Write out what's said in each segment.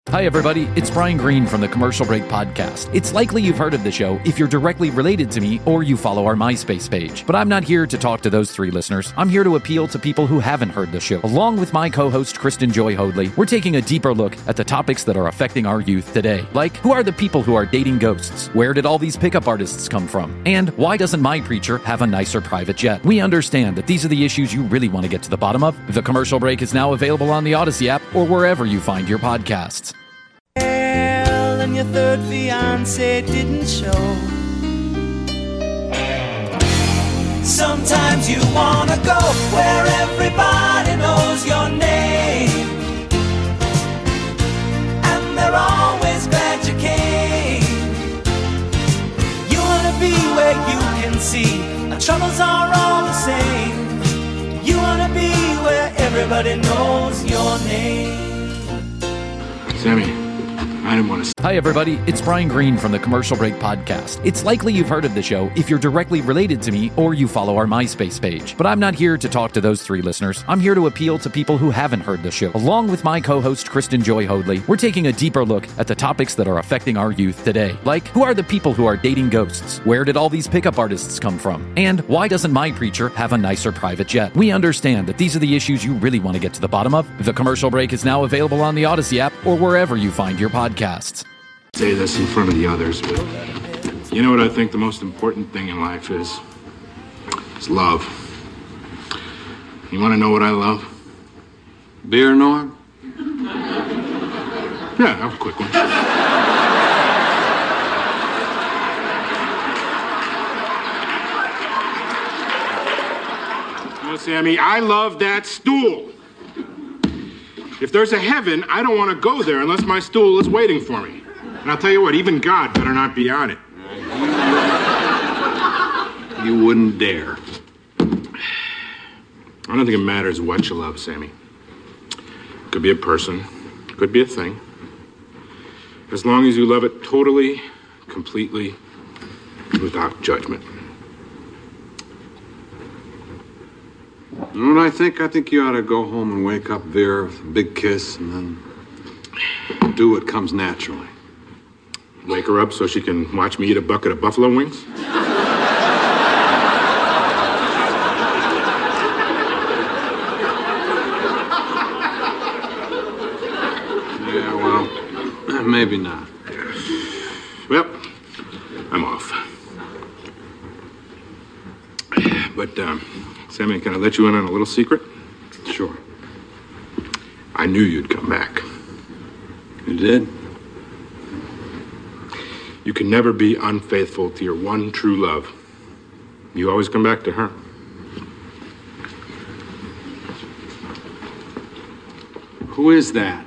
Hi, everybody. It's Brian Green from the Commercial Break Podcast. It's likely you've heard of the show if you're directly related to me or you follow our MySpace page. But I'm not here to talk to those three listeners. I'm here to appeal to people who haven't heard the show. Along with my co-host, Kristen Joy Hoadley, we're taking a deeper look at the topics that are affecting our youth today. Like, who are the people who are dating ghosts? Where did all these pickup artists come from? And why doesn't my preacher have a nicer private jet? We understand that these are the issues you really want to get to the bottom of. The Commercial Break is now available on the Odyssey app or wherever you find your podcasts. And your third fiancé didn't show. Sometimes you wanna go where everybody knows your name, and they're always glad you came. You wanna be where you can see our troubles are all the same. You wanna be where everybody knows your name. Sammy, I didn't want to... Hi, everybody. It's Brian Green from the Commercial Break Podcast. It's likely you've heard of the show if you're directly related to me or you follow our MySpace page. But I'm not here to talk to those three listeners. I'm here to appeal to people who haven't heard the show. Along with my co-host, Kristen Joy Hoadley, we're taking a deeper look at the topics that are affecting our youth today. Like, who are the people who are dating ghosts? Where did all these pickup artists come from? And why doesn't my preacher have a nicer private jet? We understand that these are the issues you really want to get to the bottom of. The Commercial Break is now available on the Odyssey app or wherever you find your podcasts. Say this in front of the others, but you know what I think the most important thing in life is? It's love. You want to know what I love? Beer, Norm? Yeah, have a quick one. Well, Sammy, I love that stool. If there's a heaven, I don't want to go there unless my stool is waiting for me. And I'll tell you what, even God better not be on it. You wouldn't dare. I don't think it matters what you love, Sammy. Could be a person, could be a thing. As long as you love it totally, completely, without judgment. You know what I think? I think you ought to go home and wake up Vera with a big kiss and then do what comes naturally. Wake her up so she can watch me eat a bucket of buffalo wings? Yeah, well, maybe not. Well, I'm off. But, Sammy, can I let you in on a little secret? Sure. I knew you'd come back. You did? You can never be unfaithful to your one true love. You always come back to her. Who is that?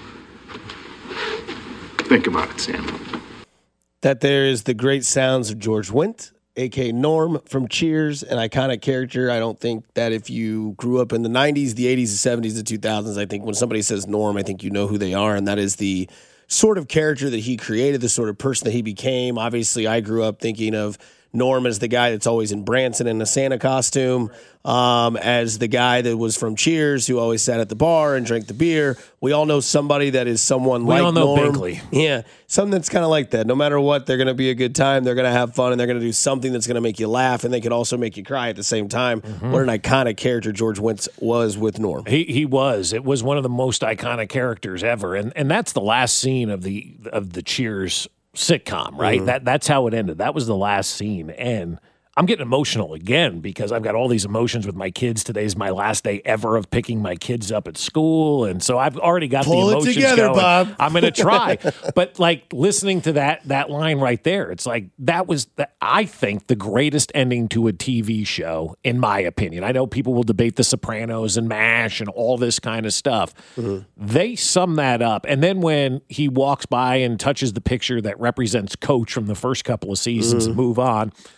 Think about it, Sam. That there is the great sounds of George Wendt, a.k.a. Norm from Cheers, an iconic character. I don't think that if you grew up in the 90s, the 80s, the 70s, the 2000s, I think when somebody says Norm, I think you know who they are, and that is the sort of character that he created, the sort of person that he became. Obviously, I grew up thinking of Norm as the guy that's always in Branson in a Santa costume, as the guy that was from Cheers who always sat at the bar and drank the beer. We all know somebody that is someone like Norm. We all know Binkley. Yeah, something that's kind of like that. No matter what, they're going to be a good time. They're going to have fun, and they're going to do something that's going to make you laugh, and they could also make you cry at the same time. Mm-hmm. What an iconic character George Wendt was with Norm. He was. It was one of the most iconic characters ever, and that's the last scene of the Cheers sitcom, right? Mm-hmm. That's how it ended. That was the last scene, and I'm getting emotional again because I've got all these emotions with my kids. Today's my last day ever of picking my kids up at school, and so I've already got the emotions it together, going. Bob. I'm going to try, but like listening to that line right there, it's like that was I think the greatest ending to a TV show, in my opinion. I know people will debate The Sopranos and MASH and all this kind of stuff. Mm-hmm. They sum that up, and then when he walks by and touches the picture that represents Coach from the first couple of seasons and move on.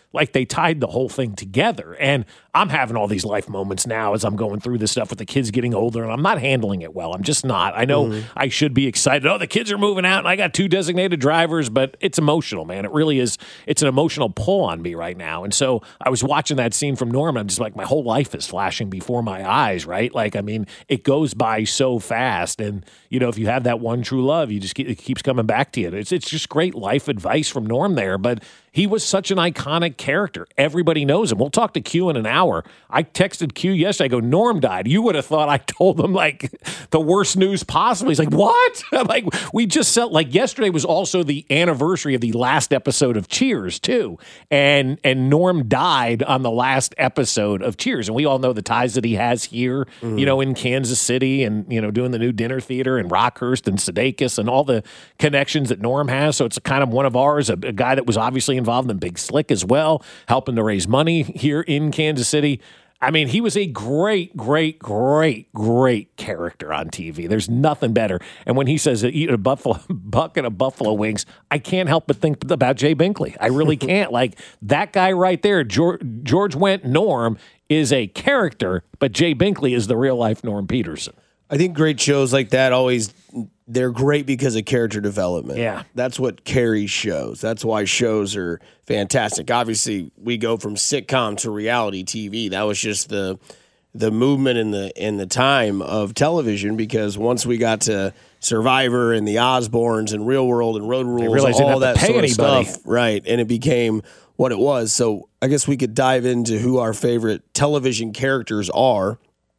like they tied the whole thing together. And I'm having all these life moments now as I'm going through this stuff with the kids getting older, and I'm not handling it well. I'm just not. I know I should be excited. Oh, the kids are moving out, and I got 2 designated drivers, but it's emotional, man. It really is. It's an emotional pull on me right now. And so I was watching that scene from Norm, and I'm just like, my whole life is flashing before my eyes, right? Like, I mean, it goes by so fast. And, you know, if you have that one true love, it keeps coming back to you. It's just great life advice from Norm there. But he was such an iconic character. Everybody knows him. We'll talk to Q in an hour. I texted Q yesterday. I go, Norm died. You would have thought I told him, like, the worst news possible. He's like, what? I'm like, we just felt like yesterday was also the anniversary of the last episode of Cheers, too. And Norm died on the last episode of Cheers. And we all know the ties that he has here, you know, in Kansas City and, you know, doing the new dinner theater in Rockhurst and Sudeikis and all the connections that Norm has. So it's kind of one of ours, a guy that was obviously involved in Big Slick as well, helping to raise money here in Kansas City. I mean, he was a great, great, great, great character on TV. There's nothing better. And when he says eat a bucket of buffalo wings, I can't help but think about Jay Binkley. I really can't. Like, that guy right there, George Wendt Norm, is a character, but Jay Binkley is the real life Norm Peterson. I think great shows like that they're great because of character development. Yeah. That's what carries shows. That's why shows are fantastic. Obviously, we go from sitcom to reality TV. That was just the movement in the time of television, because once we got to Survivor and the Osbournes and Real World and Road Rules, all that sort of stuff, right, and it became what it was. So I guess we could dive into who our favorite television characters are.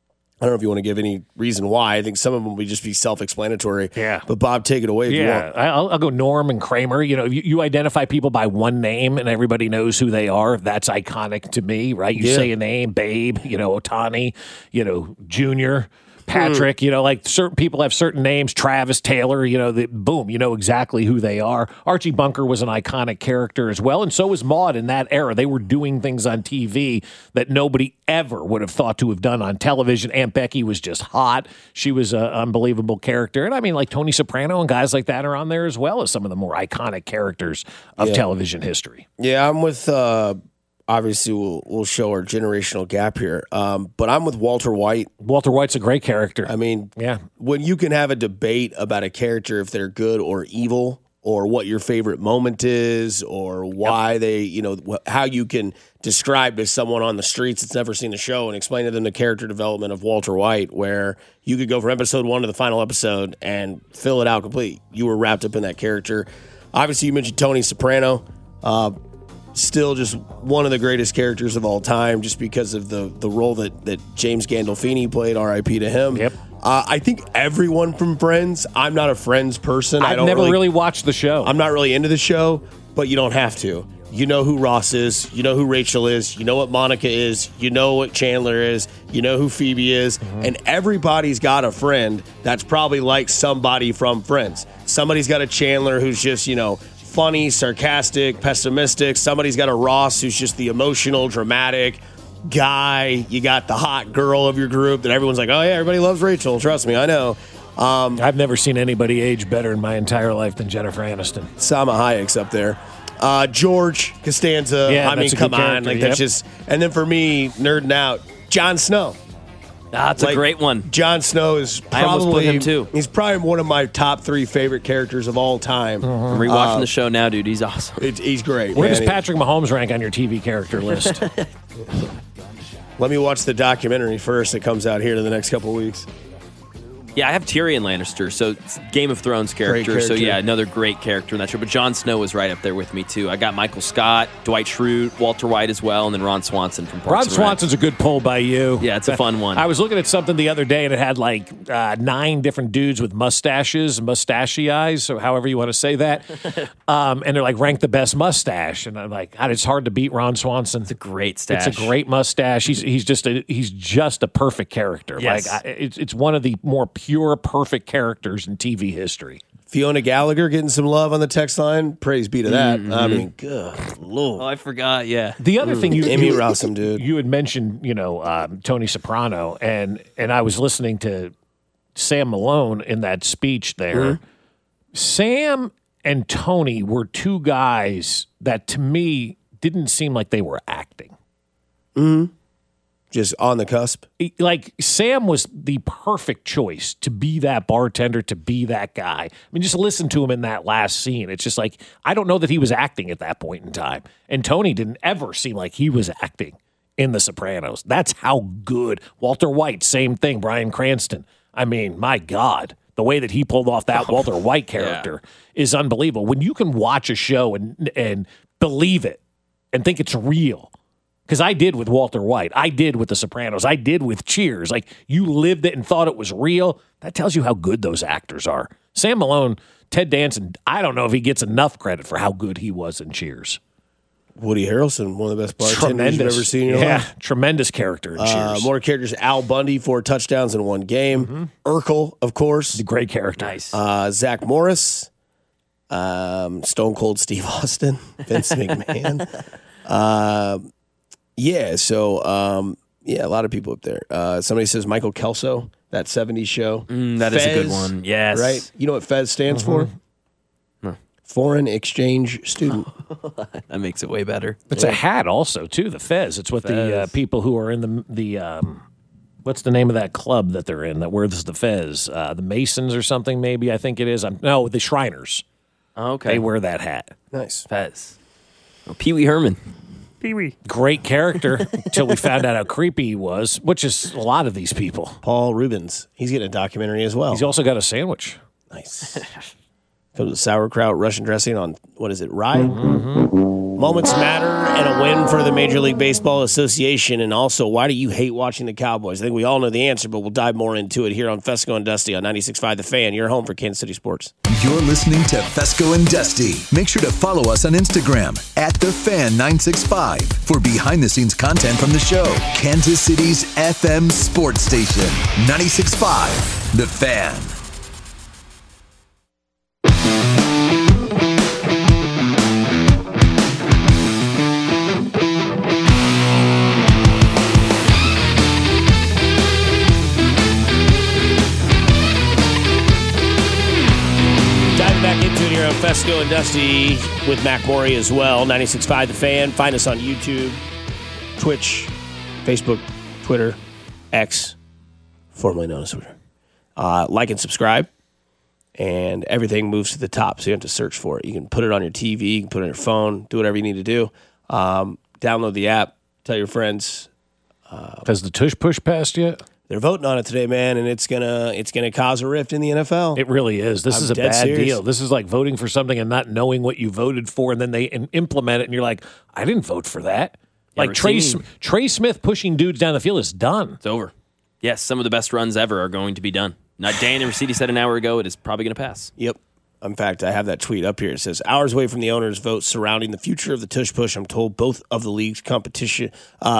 I don't know if you want to give any reason why. I think some of them would just be self-explanatory. Yeah. But Bob, take it away if you want. I'll go Norm and Kramer. You know, you identify people by one name and everybody knows who they are. That's iconic to me, right? You say a name, Babe, you know, Otani, you know, Junior, Patrick, you know, like certain people have certain names, Travis, Taylor, you know, boom, you know exactly who they are. Archie Bunker was an iconic character as well, and so was Maude in that era. They were doing things on TV that nobody ever would have thought to have done on television. Aunt Becky was just hot. She was an unbelievable character. And I mean, like Tony Soprano and guys like that are on there as well as some of the more iconic characters of television history. Yeah, I'm with... Obviously, we'll show our generational gap here. But I'm with Walter White. Walter White's a great character. I mean, when you can have a debate about a character, if they're good or evil, or what your favorite moment is, or why they, you know, how you can describe to someone on the streets that's never seen the show and explain to them the character development of Walter White, where you could go from episode 1 to the final episode and fill it out complete. You were wrapped up in that character. Obviously, you mentioned Tony Soprano. Still just one of the greatest characters of all time, just because of the role that James Gandolfini played, R.I.P. to him. Yep. I think everyone from Friends, I'm not a Friends person. I've never really watched the show. I'm not really into the show, but you don't have to. You know who Ross is. You know who Rachel is. You know what Monica is. You know what Chandler is. You know who Phoebe is. And everybody's got a friend that's probably like somebody from Friends. Somebody's got a Chandler who's just, you know, funny, sarcastic, pessimistic. Somebody's got a Ross who's just the emotional, dramatic guy. You got the hot girl of your group that everyone's like, oh, yeah, everybody loves Rachel. Trust me, I know. I've never seen anybody age better in my entire life than Jennifer Aniston. Salma Hayek's up there. George Costanza. Yeah, I mean, come on. Like, that's just. And then for me, nerding out, Jon Snow. That's a great one. Jon Snow is probably, I almost put him too. He's probably one of my top 3 favorite characters of all time. I'm rewatching the show now, dude. He's awesome. He's great. Where does Patrick Mahomes rank on your TV character list? Let me watch the documentary first that comes out here in the next couple of weeks. Yeah, I have Tyrion Lannister, so it's Game of Thrones character. So yeah, another great character in that show. But Jon Snow was right up there with me too. I got Michael Scott, Dwight Schrute, Walter White as well, and then Ron Swanson from Parks and Rec. Swanson's a good pull by you. Yeah, it's a fun one. I was looking at something the other day, and it had like 9 different dudes with mustaches, mustachy eyes, or however you want to say that. And they're like, rank the best mustache. And I'm like, God, it's hard to beat Ron Swanson. It's a great stash. It's a great mustache. He's just a perfect character. Yes. Like it's one of the more pure, perfect characters in TV history. Fiona Gallagher getting some love on the text line. Praise be to that. I mean, good Lord. Oh, I forgot. Yeah. The other thing Emmy Rossum, dude. You had mentioned, Tony Soprano, and I was listening to Sam Malone in that speech there. Sam and Tony were 2 guys that, to me, didn't seem like they were acting. Just on the cusp. Like Sam was the perfect choice to be that bartender, to be that guy. I mean, just listen to him in that last scene. It's just like, I don't know that he was acting at that point in time. And Tony didn't ever seem like he was acting in The Sopranos. That's how good. Walter White, same thing. Bryan Cranston. I mean, my God, the way that he pulled off that Walter White character is unbelievable. When you can watch a show and believe it and think it's real. Because I did with Walter White. I did with The Sopranos. I did with Cheers. Like, you lived it and thought it was real. That tells you how good those actors are. Sam Malone, Ted Danson, I don't know if he gets enough credit for how good he was in Cheers. Woody Harrelson, one of the best bartenders you've ever seen in your life. Tremendous character in Cheers. More characters. Al Bundy, 4 touchdowns in one game. Urkel, of course. The great character. Nice. Zach Morris. Stone Cold Steve Austin. Vince McMahon. A lot of people up there. Somebody says Michael Kelso, that 70s show. That Fez, is a good one. Yes. Right? You know what Fez stands for? No. Foreign Exchange Student. That makes it way better. It's a hat also, too, the Fez. It's what the people who are in the what's the name of that club that they're in that wears the Fez? The Masons or something, maybe, I think it is. No, the Shriners. Okay. They wear that hat. Nice. Fez. Oh, Pee Wee Herman. Pee-wee. Great character until we found out how creepy he was, which is a lot of these people. Paul Rubens. He's getting a documentary as well. He's also got a sandwich. Nice. Comes with sauerkraut, Russian dressing on, what is it, rye? Moments matter and a win for the Major League Baseball Association. And also, why do you hate watching the Cowboys? I think we all know the answer, but we'll dive more into it here on Fesco and Dusty on 96.5 The Fan. Your home for Kansas City sports. You're listening to Fesco and Dusty. Make sure to follow us on Instagram at TheFan965 for behind-the-scenes content from the show. Kansas City's FM sports station, 96.5 The Fan. Fesco and Dusty with Mac Morey as well. 96.5 The Fan. Find us on YouTube, Twitch, Facebook, Twitter, X, formerly known as Twitter. Like and subscribe, and everything moves to the top, so you have to search for it. You can put it on your TV, you can put it on your phone, do whatever you need to do. Download the app, tell your friends. Has the tush push passed yet? They're voting on it today, man, and it's gonna cause a rift in the NFL. It really is. This is a bad deal. This is like voting for something and not knowing what you voted for, and then they implement it, and you're like, I didn't vote for that. Like Trey Smith pushing dudes down the field is done. It's over. Yes, some of the best runs ever are going to be done. Not Dan and Ricidi said an hour ago, it is probably going to pass. Yep. In fact, I have that tweet up here. It says, hours away from the owners' vote surrounding the future of the tush push, I'm told both of the league's competition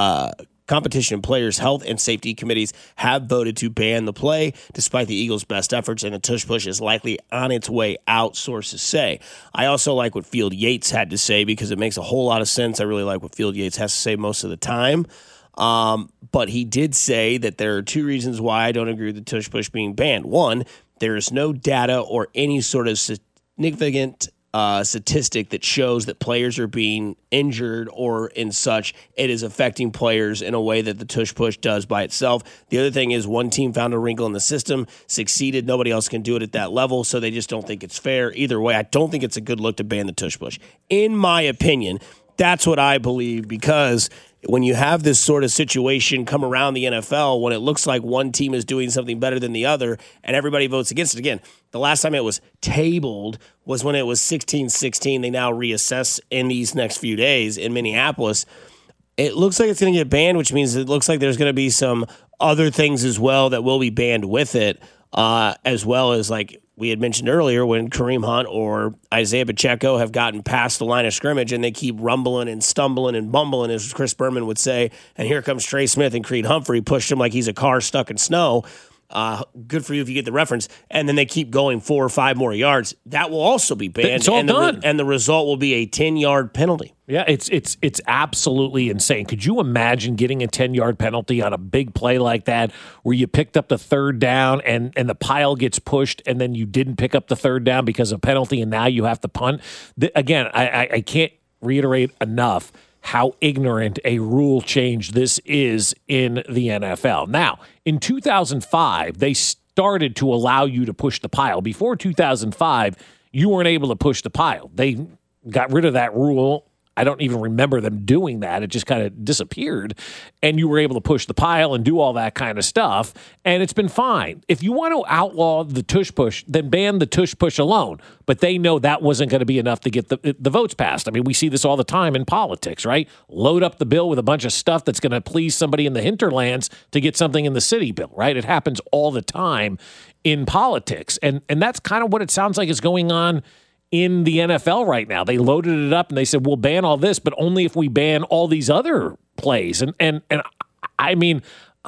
players' health and safety committees have voted to ban the play, despite the Eagles' best efforts, and the tush push is likely on its way out, sources say. I also like what Field Yates had to say because it makes a whole lot of sense. I really like what Field Yates has to say most of the time. But he did say that there are 2 reasons why I don't agree with the tush push being banned. One, there is no data or any sort of significant statistic that shows that players are being injured or in such. It is affecting players in a way that the tush push does by itself. The other thing is one team found a wrinkle in the system, succeeded. Nobody else can do it at that level, so they just don't think it's fair. Either way, I don't think it's a good look to ban the tush push. In my opinion, that's what I believe, because when you have this sort of situation come around the NFL, when it looks like one team is doing something better than the other and everybody votes against it. Again, the last time it was tabled was when it was 16-16. They now reassess in these next few days in Minneapolis. It looks like it's going to get banned, which means it looks like there's going to be some other things as well that will be banned with it, as well as, like we had mentioned earlier, when Kareem Hunt or Isaiah Pacheco have gotten past the line of scrimmage and they keep rumbling and stumbling and bumbling, as Chris Berman would say, and here comes Trey Smith and Creed Humphrey, pushed him like he's a car stuck in snow. Good for you if you get the reference. And then they keep going 4 or 5 more yards. That will also be banned. It's all done. And the result will be a 10-yard penalty. Yeah, it's absolutely insane. Could you imagine getting a 10-yard penalty on a big play like that where you picked up the third down and the pile gets pushed and then you didn't pick up the third down because of penalty and now you have to punt? Again, I can't reiterate enough how ignorant a rule change this is in the NFL. Now, in 2005, they started to allow you to push the pile. Before 2005, you weren't able to push the pile. They got rid of that rule. I don't even remember them doing that. It just kind of disappeared. And you were able to push the pile and do all that kind of stuff. And it's been fine. If you want to outlaw the tush push, then ban the tush push alone. But they know that wasn't going to be enough to get the votes passed. I mean, we see this all the time in politics, right? Load up the bill with a bunch of stuff that's going to please somebody in the hinterlands to get something in the city bill, right? It happens all the time in politics. And that's kind of what it sounds like is going on in the NFL right now. They loaded it up and they said, we'll ban all this, but only if we ban all these other plays. And I mean,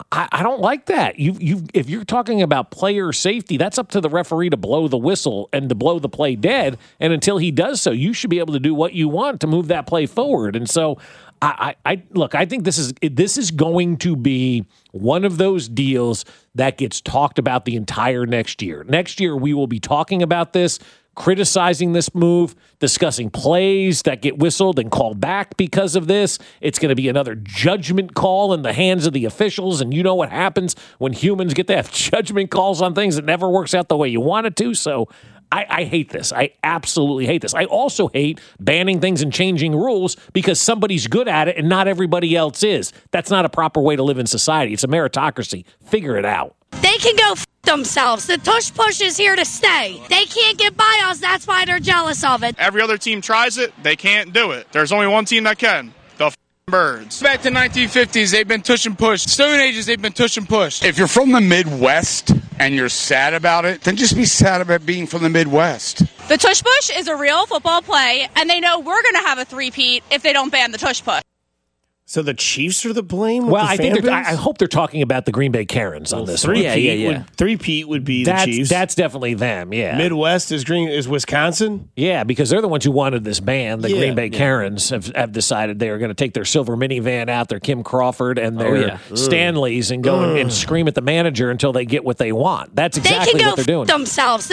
I don't like that. If you're talking about player safety, that's up to the referee to blow the whistle and to blow the play dead. And until he does so, you should be able to do what you want to move that play forward. And so I think this is going to be one of those deals that gets talked about the entire next year. Next year, we will be talking about this, criticizing this move, discussing plays that get whistled and called back because of this. It's going to be another judgment call in the hands of the officials, and you know what happens when humans get to have judgment calls on things that never works out the way you want it to. So I hate this. I absolutely hate this. I also hate banning things and changing rules because somebody's good at it and not everybody else is. That's not a proper way to live in society. It's a meritocracy. Figure it out. They can go themselves. The tush push is here to stay. They can't get by us. That's why they're jealous of it. Every other team tries it. They can't do it. There's only one team that can. The Birds. Back to 1950s, they've been tush and push. Stone Ages, they've been tush and push. If you're from the Midwest and you're sad about it, then just be sad about being from the Midwest. The tush push is a real football play, and they know we're going to have a three-peat if they don't ban the tush push. So the Chiefs are the blame? Well, I hope they're talking about the Green Bay Karens on this one. Three-peat would be the Chiefs. That's definitely them, yeah. Midwest is Wisconsin? Yeah, because they're the ones who wanted this ban. The Green Bay Karens have decided they are going to take their silver minivan out, their Kim Crawford and their Stanleys and go and scream at the manager until they get what they want. That's exactly what they're doing. Themselves.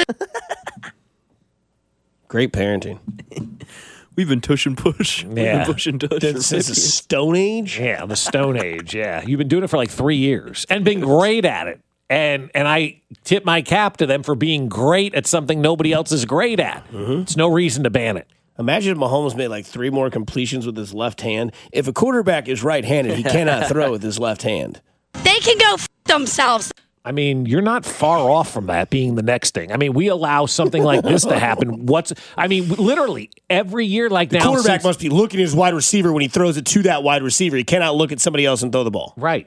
Great parenting. We've been tush and push. We've been push and tush. This is a Stone Age? Yeah, the Stone Age, yeah. You've been doing it for like 3 years and been great at it. And I tip my cap to them for being great at something nobody else is great at. It's no reason to ban it. Imagine if Mahomes made like 3 more completions with his left hand. If a quarterback is right-handed, he cannot throw with his left hand. They can go themselves. I mean, you're not far off from that being the next thing. I mean, we allow something like this to happen. Literally every year like now. The quarterback must be looking at his wide receiver when he throws it to that wide receiver. He cannot look at somebody else and throw the ball. Right.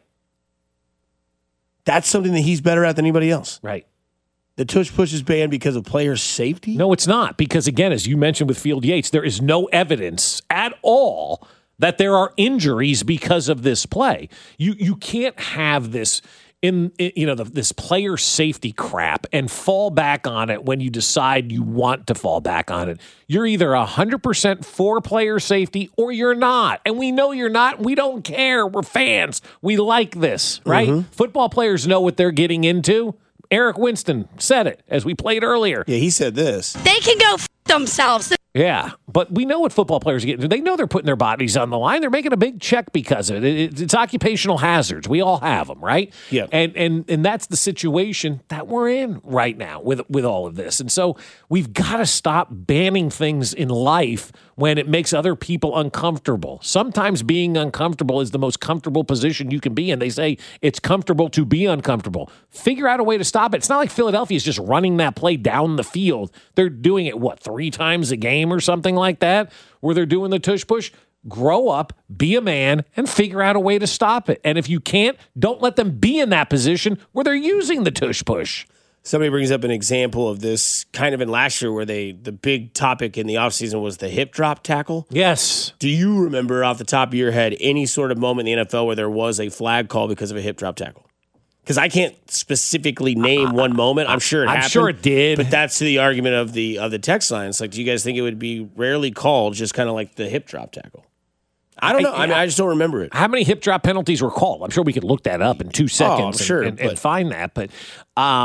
That's something that he's better at than anybody else. Right. The tush push is banned because of player safety? No, it's not. Because, again, as you mentioned with Field Yates, there is no evidence at all that there are injuries because of this play. You can't have this this player safety crap and fall back on it when you decide you want to fall back on it. You're either 100% for player safety or you're not. And we know you're not. We don't care. We're fans. We like this, right? Football players know what they're getting into. Eric Winston said it as we played earlier. Yeah, he said this. They can go themselves. Yeah, but we know what football players get. They know they're putting their bodies on the line. They're making a big check because of it. It's occupational hazards. We all have them, right? Yeah. And that's the situation that we're in right now with all of this. And so we've got to stop banning things in life when it makes other people uncomfortable. Sometimes being uncomfortable is the most comfortable position you can be in. They say it's comfortable to be uncomfortable. Figure out a way to stop it. It's not like Philadelphia is just running that play down the field. They're doing it, 3 times a game or something like that, where they're doing the tush push. Grow up, be a man, and figure out a way to stop it. And if you can't, don't let them be in that position where they're using the tush push. Somebody brings up an example of this kind of in last year where the big topic in the offseason was the hip drop tackle. Yes. Do you remember off the top of your head any sort of moment in the NFL where there was a flag call because of a hip drop tackle? Because I can't specifically name one moment. I'm sure it happened. I'm sure it did. But that's the argument of the text line. It's like, do you guys think it would be rarely called just kind of like the hip drop tackle? I don't know. I just don't remember it. How many hip drop penalties were called? I'm sure we could look that up in 2 seconds and find that. But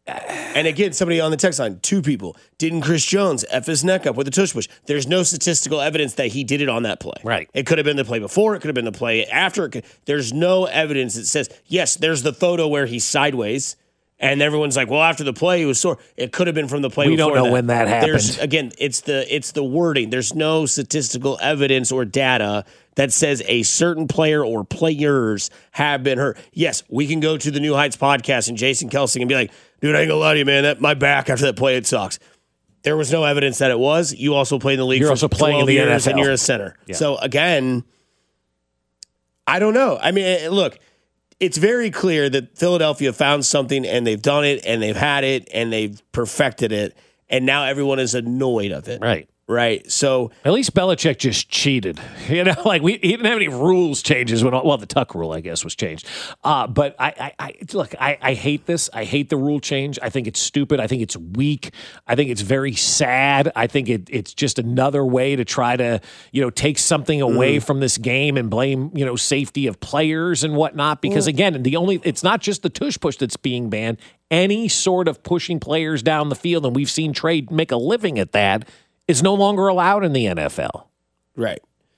And again, somebody on the text line, 2 people. Didn't Chris Jones F his neck up with a tush push? There's no statistical evidence that he did it on that play. Right. It could have been the play before. It could have been the play after. There's no evidence that says, yes, there's the photo where he's sideways. And everyone's like, well, after the play, he was sore. It could have been from the play before. We don't know when that happened. Again, it's the wording. There's no statistical evidence or data that says a certain player or players have been hurt. Yes, we can go to the New Heights podcast and Jason Kelsing and be like, dude, I ain't gonna lie to you, man. My back after that play, it sucks. There was no evidence that it was. You also played in the league You're for also playing 12 in the years NFL. and you're a center. Yeah. So again, I don't know. I mean, look, it's very clear that Philadelphia found something and they've done it and they've had it and they've perfected it. And now everyone is annoyed of it. Right. So at least Belichick just cheated. He didn't have any rules changes the Tuck rule, I guess, was changed. But I hate this. I hate the rule change. I think it's stupid. I think it's weak. I think it's very sad. I think it's just another way to try to, take something away from this game and blame, safety of players and whatnot. Because again, it's not just the tush push that's being banned. Any sort of pushing players down the field, and we've seen Trey make a living at that, is no longer allowed in the NFL. Right.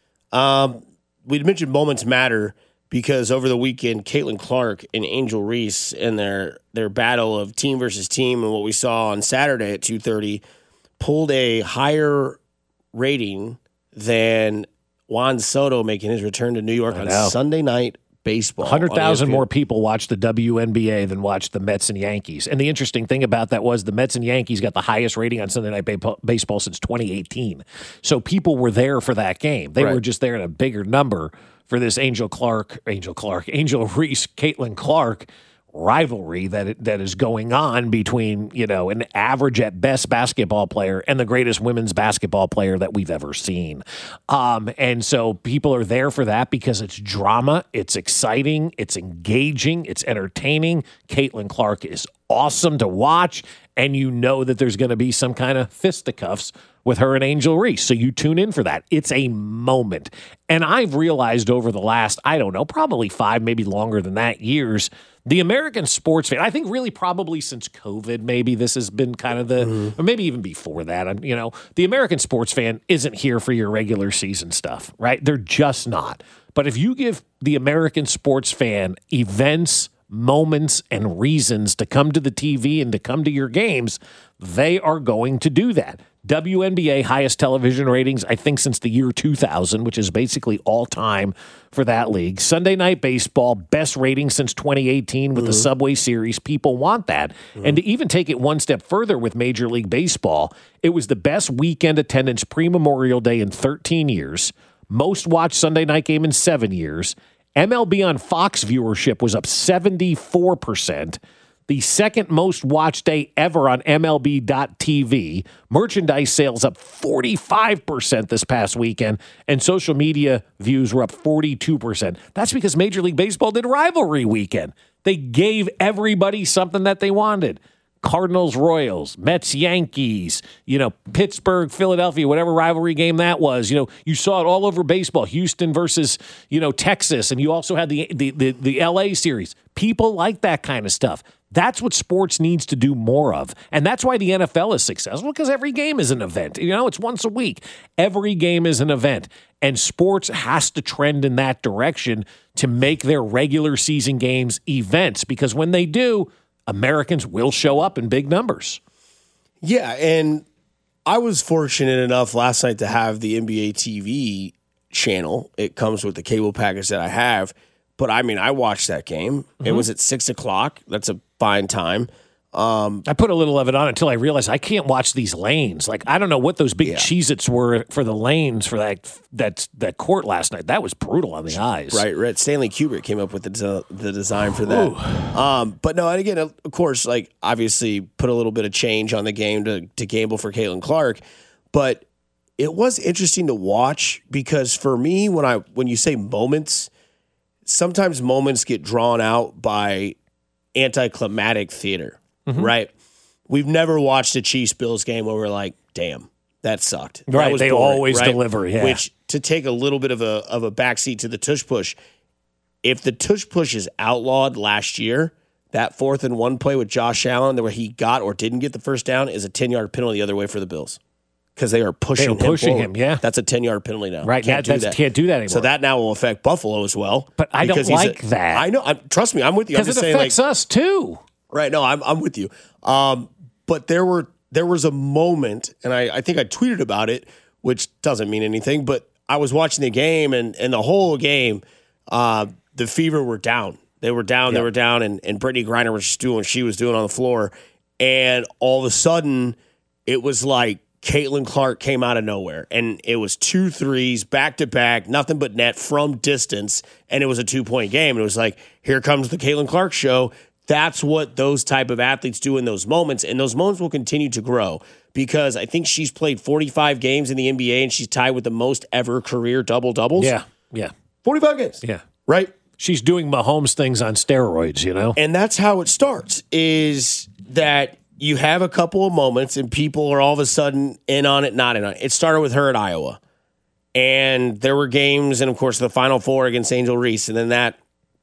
We'd mentioned moments matter because over the weekend, Caitlin Clark and Angel Reese in their battle of team versus team and what we saw on Saturday at 2:30 pulled a higher rating than Juan Soto making his return to New York on Sunday Night Baseball. 100,000 more people watched the WNBA than watched the Mets and Yankees. And the interesting thing about that was the Mets and Yankees got the highest rating on Sunday Night Baseball since 2018. So people were there for that game. They were just there in a bigger number for this Angel Reese, Caitlin Clark rivalry that is going on between, an average at best basketball player and the greatest women's basketball player that we've ever seen. And so people are there for that because it's drama, it's exciting, it's engaging, it's entertaining. Caitlin Clark is awesome to watch, and that there's going to be some kind of fisticuffs with her and Angel Reese. So you tune in for that. It's a moment. And I've realized over the last, probably 5, maybe longer than that, years, the American sports fan, I think really probably since COVID, maybe this has been kind of or maybe even before that, the American sports fan isn't here for your regular season stuff, right? They're just not. But if you give the American sports fan events, moments, and reasons to come to the TV and to come to your games, they are going to do that. WNBA highest television ratings, I think, since the year 2000, which is basically all time for that league. Sunday Night Baseball, best rating since 2018 with the Subway Series. People want that. And to even take it one step further with Major League Baseball, it was the best weekend attendance pre-Memorial Day in 13 years, most watched Sunday night game in 7 years. MLB on Fox viewership was up 74%. The second most watched day ever on MLB.TV. Merchandise sales up 45% this past weekend, and social media views were up 42%. That's because Major League Baseball did rivalry weekend. They gave everybody something that they wanted. Cardinals, Royals, Mets, Yankees, Pittsburgh, Philadelphia, whatever rivalry game that was. You saw it all over baseball. Houston versus, Texas, and you also had the LA series. People like that kind of stuff. That's what sports needs to do more of. And that's why the NFL is successful, because every game is an event. It's once a week. Every game is an event. And sports has to trend in that direction to make their regular season games events, because when they do, Americans will show up in big numbers. Yeah, and I was fortunate enough last night to have the NBA TV channel. It comes with the cable package that I have. But, I watched that game. It was at 6 o'clock. That's a fine time. I put a little of it on until I realized I can't watch these lanes. Like, I don't know what those big Cheez-Its were for the lanes for that court last night. That was brutal on the eyes. Right. Stanley Kubrick came up with the design for that. But no, and again, of course, obviously put a little bit of change on the game to gamble for Caitlin Clark. But it was interesting to watch because for me, when you say moments, sometimes moments get drawn out by anticlimactic theater. Right? We've never watched a Chiefs-Bills game where we're like, damn, that sucked. Right, that was they boring, always deliver, yeah. Which, to take a little bit of a backseat to the tush push, if the tush push is outlawed last year, that 4th and 1 play with Josh Allen, where he got or didn't get the first down, is a 10-yard penalty the other way for the Bills. Because they are pushing him. Yeah. That's a 10-yard penalty now. Right. Can't do that anymore. So that now will affect Buffalo as well. But I don't like that. I know. Trust me, I'm with you. Because it affects us too. Right. No, I'm with you. But there was a moment, and I think I tweeted about it, which doesn't mean anything, but I was watching the game, and the whole game, the Fever were down. They were down. Yep. They were down, and Brittany Griner was just doing what she was doing on the floor. And all of a sudden, it was like Caitlin Clark came out of nowhere, and it was 2 threes back-to-back, nothing but net from distance, and it was a 2-point game. And it was like, here comes the Caitlin Clark show. That's what those type of athletes do in those moments, and those moments will continue to grow because I think she's played 45 games in the NBA, and she's tied with the most ever career double-doubles. Yeah. 45 games. Yeah. Right? She's doing Mahomes things on steroids, you know? And that's how it starts, is that you have a couple of moments and people are all of a sudden in on it, not in on it. It started with her at Iowa. And there were games, and of course the Final Four against Angel Reese, and then that,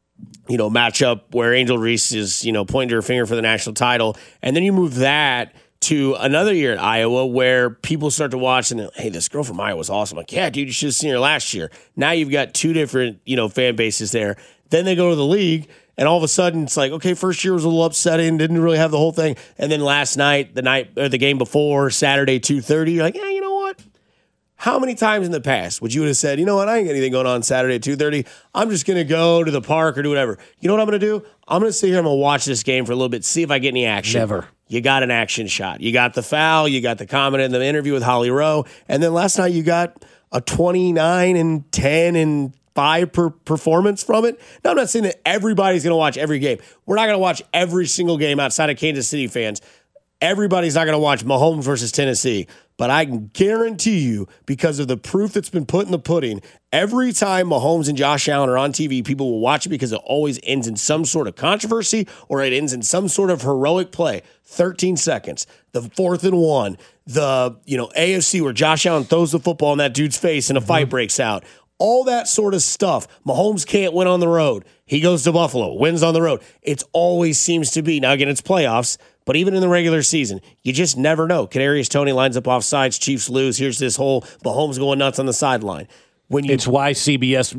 matchup where Angel Reese is, pointing to her finger for the national title. And then you move that to another year at Iowa where people start to watch and, hey, this girl from Iowa was awesome. Like, yeah, dude, you should have seen her last year. Now you've got 2 different, fan bases there. Then they go to the league, and all of a sudden it's like, okay, first year was a little upsetting, didn't really have the whole thing. And then last night, the game before, Saturday, 2:30, you're like, yeah, you know what? How many times in the past would you have said, you know what, I ain't got anything going on Saturday at 2:30. I'm just going to go to the park or do whatever. You know what I'm going to do? I'm going to sit here, I'm going to watch this game for a little bit, see if I get any action. Never. You got an action shot. You got the foul. You got the comment in the interview with Holly Rowe. And then last night you got a 29 and 10 and 5 performance from it. Now, I'm not saying that everybody's going to watch every game. We're not going to watch every single game outside of Kansas City fans. Everybody's not going to watch Mahomes versus Tennessee. But I can guarantee you, because of the proof that's been put in the pudding, every time Mahomes and Josh Allen are on TV, people will watch it because it always ends in some sort of controversy or it ends in some sort of heroic play. 13 seconds, the 4th and 1, the AFC where Josh Allen throws the football in that dude's face and a fight breaks out. All that sort of stuff. Mahomes can't win on the road. He goes to Buffalo, wins on the road. It always seems to be. Now, again, it's playoffs, but even in the regular season, you just never know. Kadarius Toney lines up offsides, Chiefs lose. Here's this whole Mahomes going nuts on the sideline. It's why CBS,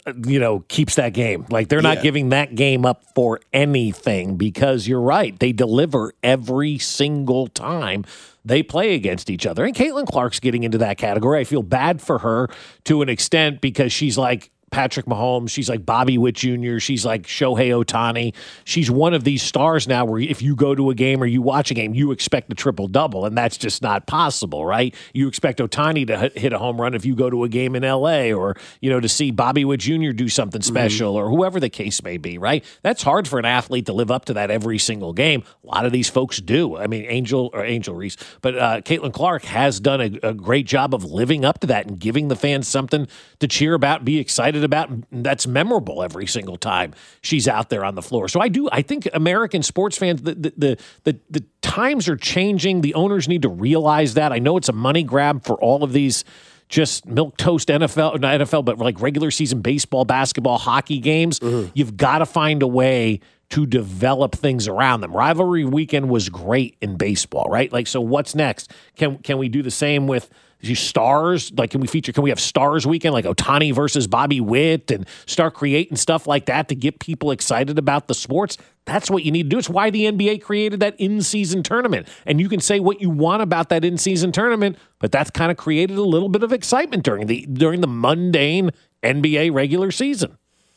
keeps that game. Like, they're not giving that game up for anything because you're right. They deliver every single time they play against each other. And Caitlin Clark's getting into that category. I feel bad for her to an extent because she's like Patrick Mahomes. She's like Bobby Witt Jr. She's like Shohei Ohtani. She's one of these stars now where if you go to a game or you watch a game, you expect a triple-double, and that's just not possible, right? You expect Ohtani to hit a home run if you go to a game in L.A. or, to see Bobby Witt Jr. do something special or whoever the case may be, right? That's hard for an athlete to live up to that every single game. A lot of these folks do. I mean, Angel Reese. But Caitlin Clark has done a great job of living up to that and giving the fans something to cheer about, be excited about, and that's memorable every single time she's out there on the floor. So I think American sports fans, the times are changing. The owners need to realize that. I know it's a money grab for all of these just milquetoast NFL, but like regular season baseball, basketball, hockey games. You've got to find a way to develop things around them. Rivalry weekend was great in baseball, right? Like, so what's next? Can we do the same with stars? Like, can we have stars weekend, like Ohtani versus Bobby Witt, and start creating stuff like that to get people excited about the sports? That's what you need to do. It's why the NBA created that in-season tournament. And you can say what you want about that in-season tournament, but that's kind of created a little bit of excitement during the mundane NBA regular season.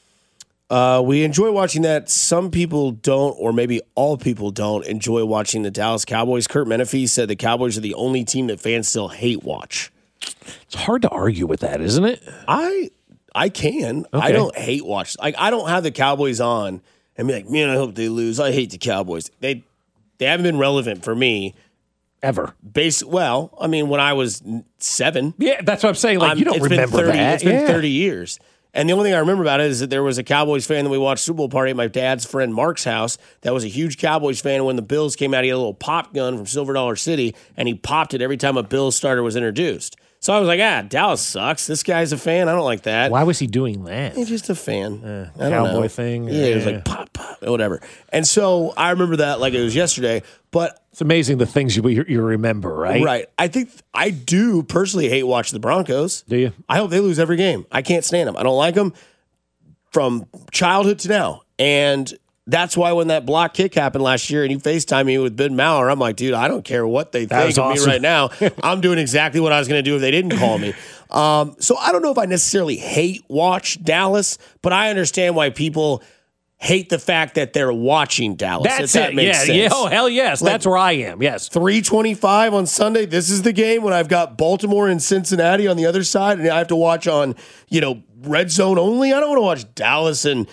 We enjoy watching that. Some people don't, or maybe all people don't, enjoy watching the Dallas Cowboys. Kurt Menefee said the Cowboys are the only team that fans still hate watch. It's hard to argue with that, isn't it? I can. Okay. I don't hate watch. Like, I don't have the Cowboys on and be like, man, I hope they lose. I hate the Cowboys. They haven't been relevant for me. Ever. Well, I mean, when I was 7. Yeah, that's what I'm saying. Like, you don't remember that. It's been 30 years. And the only thing I remember about it is that there was a Cowboys fan that we watched Super Bowl party at my dad's friend Mark's house that was a huge Cowboys fan. And when the Bills came out, he had a little pop gun from Silver Dollar City, and he popped it every time a Bills starter was introduced. So I was like, Dallas sucks. This guy's a fan. I don't like that. Why was he doing that? He's just a fan. Cowboy thing? Yeah, it was like pop, whatever. And so I remember that like it was yesterday. But it's amazing the things you remember, right? Right. I think I do personally hate watching the Broncos. Do you? I hope they lose every game. I can't stand them. I don't like them from childhood to now. And that's why when that block kick happened last year and you FaceTime me with Ben Maurer, I'm like, dude, I don't care what they think of me right now. I'm doing exactly what I was going to do if they didn't call me. So I don't know if I necessarily hate watch Dallas, but I understand why people hate the fact that they're watching Dallas. That's that it. Makes sense. Yeah. Oh, hell yes. Like, that's where I am. Yes. 3:25 on Sunday. This is the game when I've got Baltimore and Cincinnati on the other side, and I have to watch on, red zone only. I don't want to watch Dallas and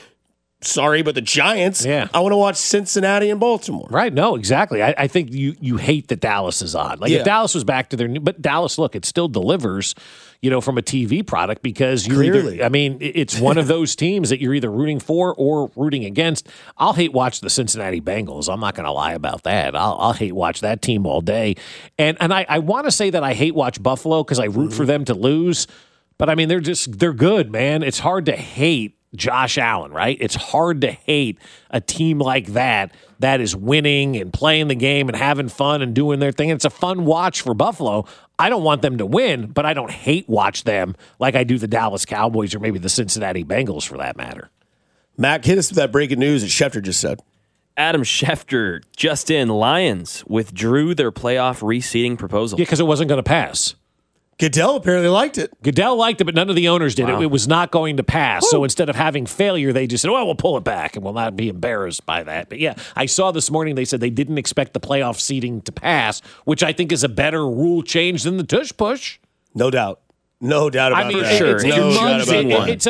the Giants. Yeah. I want to watch Cincinnati and Baltimore. Right. No, exactly. I think you hate that Dallas is on. Like if Dallas was back to their new, but Dallas, look, it still delivers, from a TV product because you're it's one of those teams that you're either rooting for or rooting against. I'll hate watch the Cincinnati Bengals. I'm not going to lie about that. I'll hate watch that team all day. And I want to say that I hate watch Buffalo because I root for them to lose. But I mean, they're good, man. It's hard to hate Josh Allen, right? It's hard to hate a team like that is winning and playing the game and having fun and doing their thing. And it's a fun watch for Buffalo. I don't want them to win, but I don't hate watch them like I do the Dallas Cowboys or maybe the Cincinnati Bengals for that matter. Mac, hit us with that breaking news that Schefter just said. Adam Schefter, just in, Lions withdrew their playoff reseeding proposal. Yeah, because it wasn't going to pass. Goodell apparently liked it. Goodell liked it, but none of the owners did. Wow. It was not going to pass. Woo. So instead of having failure, they just said, well, we'll pull it back and we'll not be embarrassed by that. But yeah, I saw this morning they said they didn't expect the playoff seeding to pass, which I think is a better rule change than the tush push. No doubt. No doubt about that. Sure. It's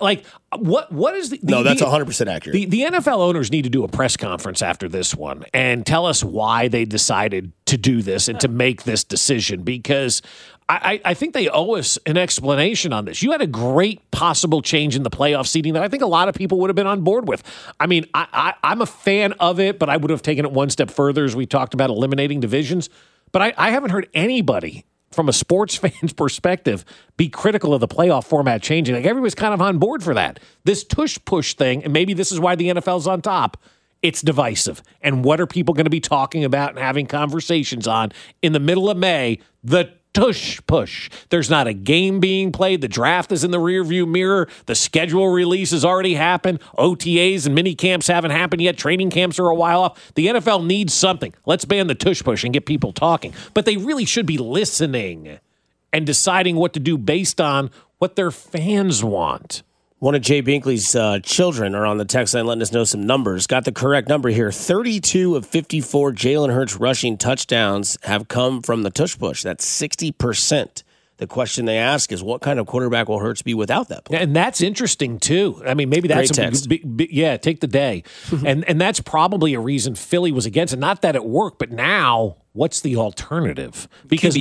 what is the no, that's 100% accurate. The NFL owners need to do a press conference after this one and tell us why they decided to do this and to make this decision because I think they owe us an explanation on this. You had a great possible change in the playoff seeding that I think a lot of people would have been on board with. I mean, I'm a fan of it, but I would have taken it one step further as we talked about eliminating divisions. But I haven't heard anybody from a sports fan's perspective be critical of the playoff format changing. Like everybody's kind of on board for that. This tush-push thing, and maybe this is why the NFL's on top, it's divisive. And what are people going to be talking about and having conversations on in the middle of May? The tush push. There's not a game being played. The draft is in the rearview mirror. The schedule release has already happened. OTAs and mini camps haven't happened yet. Training camps are a while off. The NFL needs something. Let's ban the tush push and get people talking. But they really should be listening and deciding what to do based on what their fans want. One of Jay Binkley's children are on the text line letting us know some numbers. Got the correct number here. 32 of 54 Jalen Hurts rushing touchdowns have come from the tush push. That's 60%. The question they ask is, what kind of quarterback will Hurts be without that play? And that's interesting, too. I mean, maybe that's take the day. and that's probably a reason Philly was against it. Not that it worked, but now what's the alternative? Because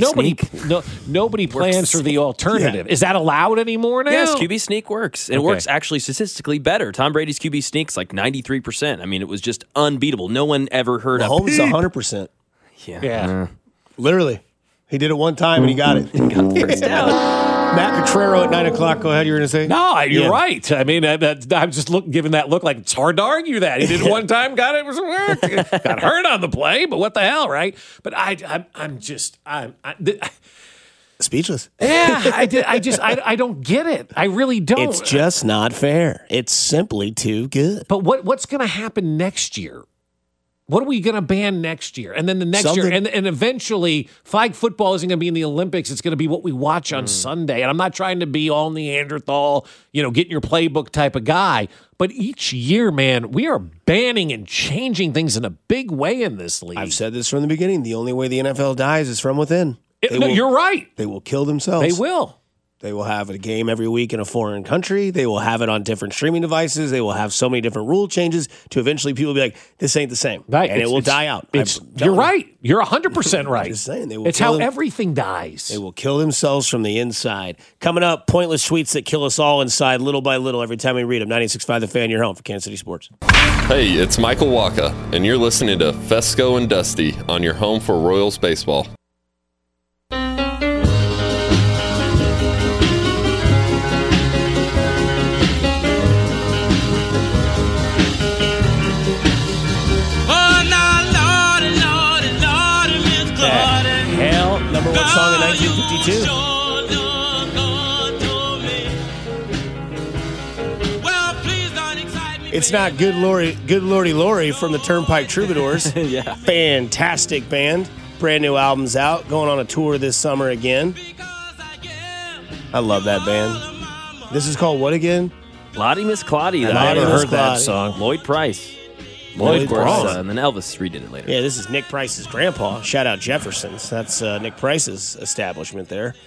nobody plans for the alternative. Yeah. Is that allowed anymore now? Yes, QB sneak works. And it works actually statistically better. Tom Brady's QB sneak's like 93%. I mean, it was just unbeatable. No one ever heard of it. Mahomes 100%. Yeah. Literally. He did it one time and he got it. He got the first down. Matt Cotrero at 9 o'clock. Go ahead. You were going to say? No, you're right. I mean, I'm just giving that look like it's hard to argue that. He did it one time, got it, was work. Got hurt on the play, but what the hell, right? But I'm speechless. Yeah, I don't get it. I really don't. It's just not fair. It's simply too good. But what's going to happen next year? What are we going to ban next year? And then the next year, and eventually, flag football isn't going to be in the Olympics. It's going to be what we watch on Sunday. And I'm not trying to be all Neanderthal, getting your playbook type of guy. But each year, man, we are banning and changing things in a big way in this league. I've said this from the beginning. The only way the NFL dies is from within. You're right. They will kill themselves. They will. They will have a game every week in a foreign country. They will have it on different streaming devices. They will have so many different rule changes to eventually people will be like, this ain't the same. Right. And it will die out. You're right. You're 100% right. I'm just saying. It's how everything dies. They will kill themselves from the inside. Coming up, pointless tweets that kill us all inside little by little every time we read them. 96.5 The Fan, your home for Kansas City Sports. Hey, it's Michael Waka, and you're listening to Fesco and Dusty on your home for Royals baseball. too. It's not Good Lordy Lori from the Turnpike Troubadours. Yeah. Fantastic band. Brand new album's out. Going on a tour this summer again. I love that band. This is called what again? Lottie Miss Claudie. I never heard that song. Lloyd Price. Lloyd Price. And then Elvis redid it later. Yeah, this is Nick Price's grandpa. Shout out Jefferson's. That's Nick Price's establishment there.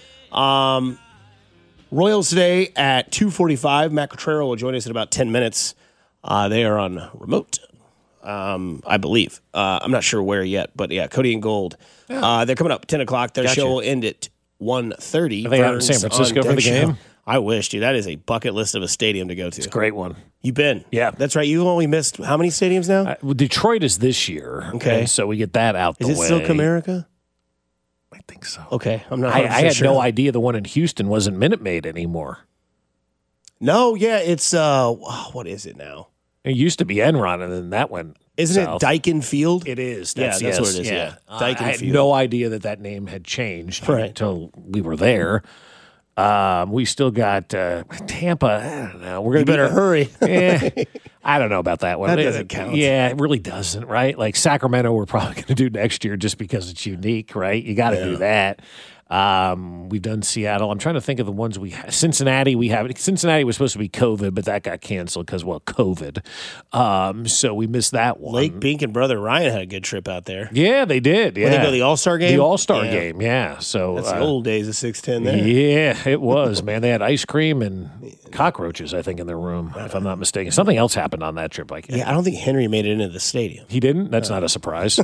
Royals today at 2:45. Matt Cottrell will join us in about 10 minutes. They are on remote, I believe. I'm not sure where yet, but yeah, Cody and Gold. Yeah. They're coming up 10 o'clock. Their Gotcha. show will end at 1:30. Are they out in San Francisco for the game? I wish, dude. That is a bucket list of a stadium to go to. It's a great one. You've been? Yeah. That's right. You've only missed how many stadiums now? Well, Detroit is this year. Okay. And so we get that out Is the it way. still Comerica? I think so. Okay. I'm not I 100% had sure. no idea the one in Houston wasn't Minute Maid anymore. No, yeah, it's what is it now? It used to be Enron, and then that went Isn't south. it Dyken Field? It is. Yeah, That's, that's yes, what it is, yeah. Dyken I had Field. no idea that name had changed Right. until we were there. We still got Tampa. I don't know. We're gonna You better hurry. I don't know about that one. That doesn't count. Yeah, it really doesn't, right? Like Sacramento, we're probably going to do next year just because it's unique, right? You got to do that. We've done Seattle. I'm trying to think of the ones we have. Cincinnati, we have. Cincinnati was supposed to be COVID, but that got canceled because, well, COVID. So we missed that one. Lake Bink and brother Ryan had a good trip out there. Yeah, they did. Yeah. When they go to the All-Star game? The All-Star Yeah. game, yeah. So That's the old days of 610 there. yeah, it was, man. They had ice cream and cockroaches, I think, in their room, if I'm not mistaken. Something else happened on that trip. Like, Yeah, I don't think Henry made it into the stadium. he didn't? That's not a surprise.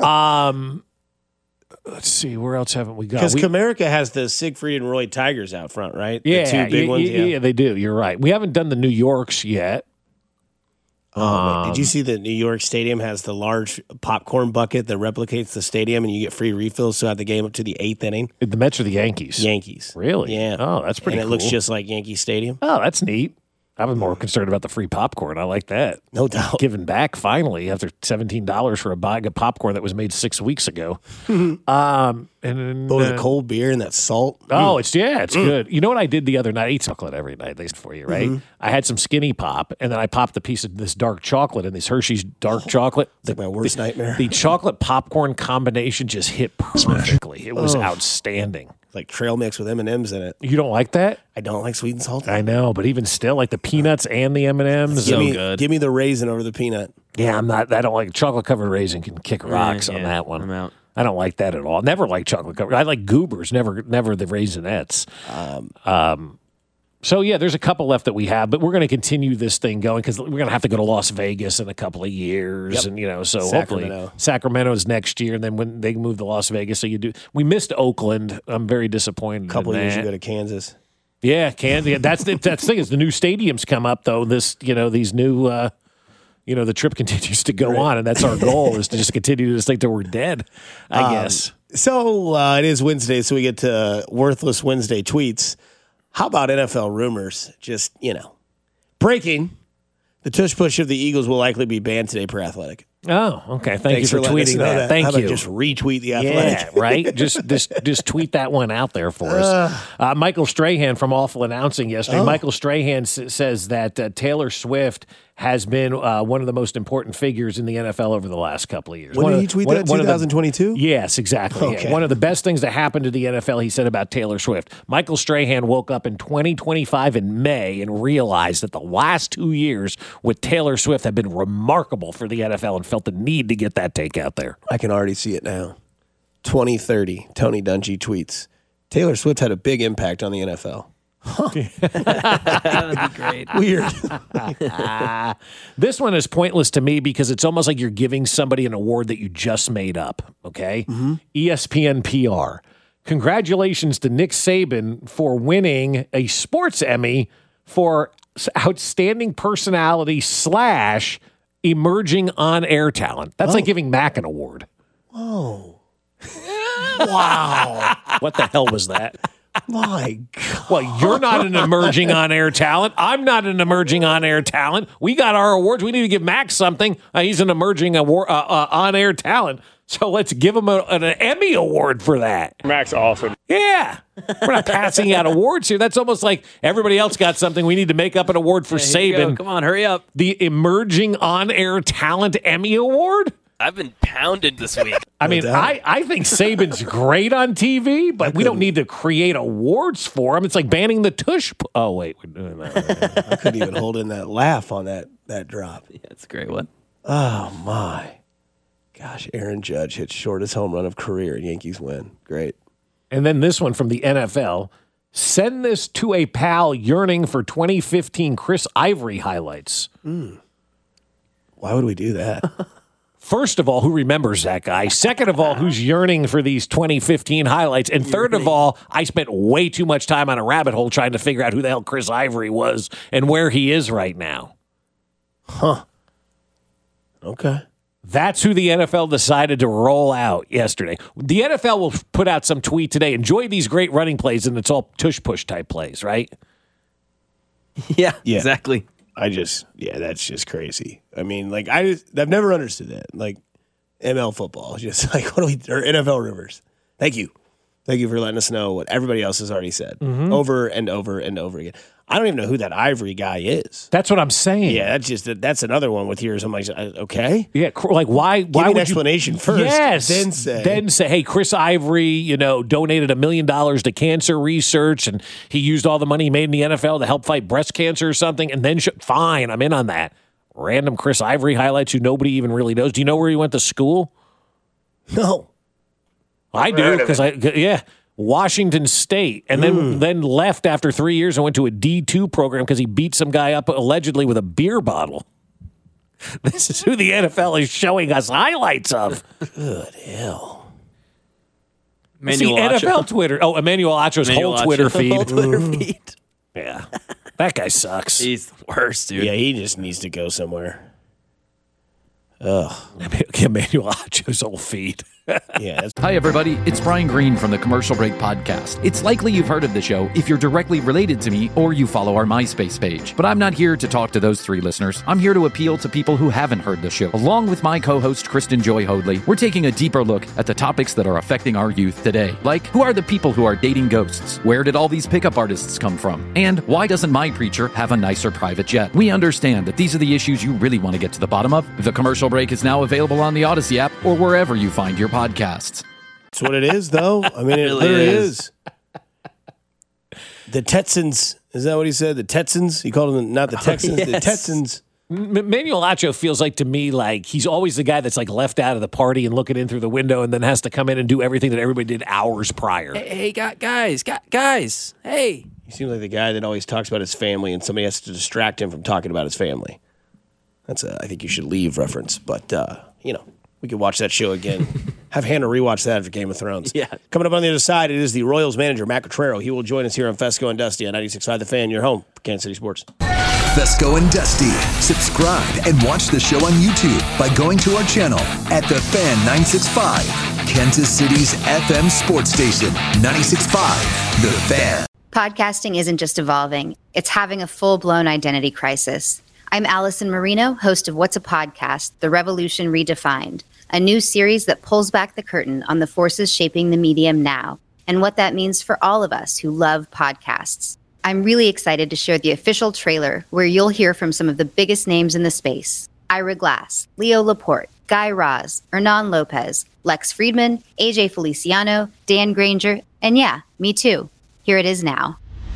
Let's see, where else haven't we got? Because Comerica has the Siegfried and Roy Tigers out front, right? Yeah, the two big ones. Yeah, they do. You're right. We haven't done the New Yorks yet. Oh, did you see that New York Stadium has the large popcorn bucket that replicates the stadium, and you get free refills throughout the game up to the 8th inning? The Mets or the Yankees? Yankees. Really? Yeah. Oh, that's pretty and cool. it looks just like Yankee Stadium. Oh, that's neat. I was more concerned about the free popcorn. I like that. No doubt. Giving back finally after $17 for a bag of popcorn that was made 6 weeks ago. And then, the cold beer and that salt. Oh, it's good. You know what I did the other night? I eat chocolate every night, they for you, right? Mhm. I had some Skinny Pop, and then I popped a piece of this dark chocolate and this Hershey's dark chocolate. It's like my worst nightmare. The chocolate popcorn combination just hit perfectly. It was outstanding. Like trail mix with M&Ms in it. You don't like that? I don't like sweet and salty. I know, but even still, like the peanuts and the M&Ms, Give me the raisin over the peanut. Yeah, I don't like chocolate covered raisin can kick rocks on that one. I'm out. I don't like that at all. Never like chocolate covered. I like Goobers, never the Raisinets. So yeah, there's a couple left that we have, but we're going to continue this thing going because we're going to have to go to Las Vegas in a couple of years, and so hopefully Sacramento's next year, and then when they move to Las Vegas, we missed Oakland. I'm very disappointed. A couple of years you go to Kansas. Yeah, Kansas. Yeah, that's the thing is the new stadiums come up though. These new. The trip continues to go on, and that's our goal is to just continue to think that we're dead, I guess. So it is Wednesday, so we get to Worthless Wednesday tweets. How about NFL rumors? Just, breaking. The tush push of the Eagles will likely be banned today per Athletic. Oh, okay. Thank you for letting us tweeting know that. Thank How you. about just retweet the Athletic? Yeah, right? just tweet that one out there for us. Michael Strahan from Awful Announcing yesterday. Michael Strahan says that Taylor Swift has been one of the most important figures in the NFL over the last couple of years. When did he tweet that? 2022? Yes, exactly. Okay. Yeah. One of the best things that happened to the NFL, he said about Taylor Swift. Michael Strahan woke up in 2025 in May and realized that the last 2 years with Taylor Swift have been remarkable for the NFL and felt the need to get that take out there. I can already see it now. 2030, Tony Dungy tweets, Taylor Swift had a big impact on the NFL. That would be great. Weird. This one is pointless to me because it's almost like you're giving somebody an award that you just made up, okay? ESPN PR. Congratulations to Nick Saban for winning a sports Emmy for outstanding personality / emerging on-air talent. That's like giving Mac an award. Oh. Wow. What the hell was that? My God. Well, you're not an emerging on-air talent. I'm not an emerging on-air talent. We got our awards. We need to give Max something. He's an emerging on-air talent. So let's give him an Emmy award for that. Mac's awesome. Yeah. We're not passing out awards here. That's almost like everybody else got something. We need to make up an award for Saban. Come on, hurry up. The Emerging On-Air Talent Emmy Award? I've been pounded this week. I mean, I think Saban's great on TV, but we don't need to create awards for him. It's like banning the tush. Oh, wait. We're doing that. I couldn't even hold in that laugh on that drop. Yeah, it's a great one. Oh, my. Gosh, Aaron Judge hits shortest home run of career and Yankees win. Great. And then this one from the NFL. Send this to a pal yearning for 2015 Chris Ivory highlights. Why would we do that? First of all, who remembers that guy? Second of all, who's yearning for these 2015 highlights? And third of all, I spent way too much time on a rabbit hole trying to figure out who the hell Chris Ivory was and where he is right now. Huh. Okay. That's who the NFL decided to roll out yesterday. The NFL will put out some tweet today. Enjoy these great running plays, and it's all tush-push type plays, right? Yeah, exactly. That's just crazy. I mean, like, I've never understood that. Like, ML football, just like, or NFL Rivers. Thank you for letting us know what everybody else has already said over and over and over again. I don't even know who that Ivory guy is. That's what I'm saying. Yeah, that's another one with yours. I'm like, okay, yeah, like why? Give me an explanation first. Yes, then say, hey, Chris Ivory, donated $1 million to cancer research, and he used all the money he made in the NFL to help fight breast cancer or something. And then fine, I'm in on that. Random Chris Ivory highlights who nobody even really knows. Do you know where he went to school? No, I do because Washington State, and then left after 3 years and went to a D2 program because he beat some guy up allegedly with a beer bottle. This is who the NFL is showing us highlights of. Good hell. It's the NFL Twitter. Oh, Emmanuel Acho's whole Twitter feed. Yeah. That guy sucks. He's the worst, dude. Yeah, he just needs to go somewhere. Ugh. Emmanuel Acho's whole feed. Yeah. Hi, everybody. It's Brian Green from the Commercial Break Podcast. It's likely you've heard of the show if you're directly related to me or you follow our MySpace page. But I'm not here to talk to those three listeners. I'm here to appeal to people who haven't heard the show. Along with my co-host, Kristen Joy Hoadley, we're taking a deeper look at the topics that are affecting our youth today. Like, who are the people who are dating ghosts? Where did all these pickup artists come from? And why doesn't my preacher have a nicer private jet? We understand that these are the issues you really want to get to the bottom of. The Commercial Break is now available on the Odyssey app or wherever you find your podcasts. That's what it is, though. I mean, it literally is. The Texans, is that what he said? The Texans? He called them not the Texans, yes. The Texans. Emmanuel Acho feels like to me like he's always the guy that's like left out of the party and looking in through the window and then has to come in and do everything that everybody did hours prior. Hey guys, hey. He seems like the guy that always talks about his family and somebody has to distract him from talking about his family. That's a I think you should leave reference, but, we could watch that show again. Have Hannah rewatch that for Game of Thrones. Yeah. Coming up on the other side, it is the Royals manager, Matt Quatrero. He will join us here on Fesco and Dusty on 96.5 The Fan, your home for Kansas City Sports. Fesco and Dusty. Subscribe and watch the show on YouTube by going to our channel at The Fan 965, Kansas City's FM sports station, 96.5 The Fan. Podcasting isn't just evolving. It's having a full-blown identity crisis. I'm Allison Marino, host of What's a Podcast? The Revolution Redefined, a new series that pulls back the curtain on the forces shaping the medium now and what that means for all of us who love podcasts. I'm really excited to share the official trailer where you'll hear from some of the biggest names in the space. Ira Glass, Leo Laporte, Guy Raz, Hernan Lopez, Lex Friedman, AJ Feliciano, Dan Granger, and yeah, me too. Here it is now.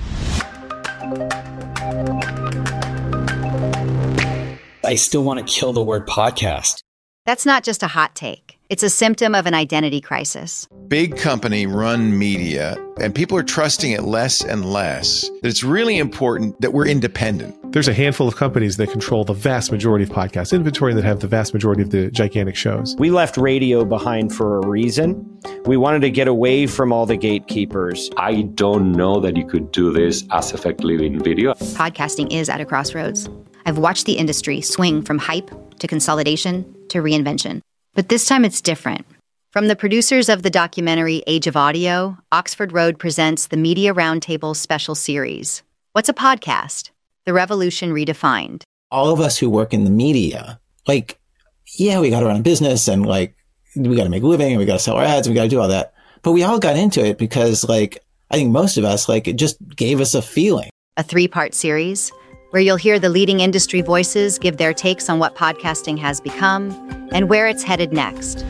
I still want to kill the word podcast. That's not just a hot take. It's a symptom of an identity crisis. Big company run media, and people are trusting it less and less. That it's really important that we're independent. There's a handful of companies that control the vast majority of podcast inventory and that have the vast majority of the gigantic shows. We left radio behind for a reason. We wanted to get away from all the gatekeepers. I don't know that you could do this as effectively in video. Podcasting is at a crossroads. I've watched the industry swing from hype to consolidation to reinvention. But this time it's different. From the producers of the documentary Age of Audio, Oxford Road presents the Media Roundtable special series. What's a podcast? The Revolution Redefined. All of us who work in the media, we got to run a business and we got to make a living and we got to sell our ads and we got to do all that. But we all got into it because like, I think most of us, like, it just gave us a feeling. A 3-part series where you'll hear the leading industry voices give their takes on what podcasting has become and where it's headed next.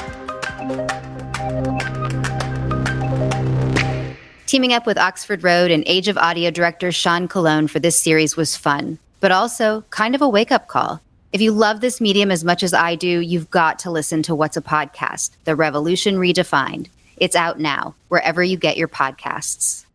Teaming up with Oxford Road and Age of Audio director Sean Colon for this series was fun, but also kind of a wake-up call. If you love this medium as much as I do, you've got to listen to What's a Podcast? The Revolution Redefined. It's out now, wherever you get your podcasts.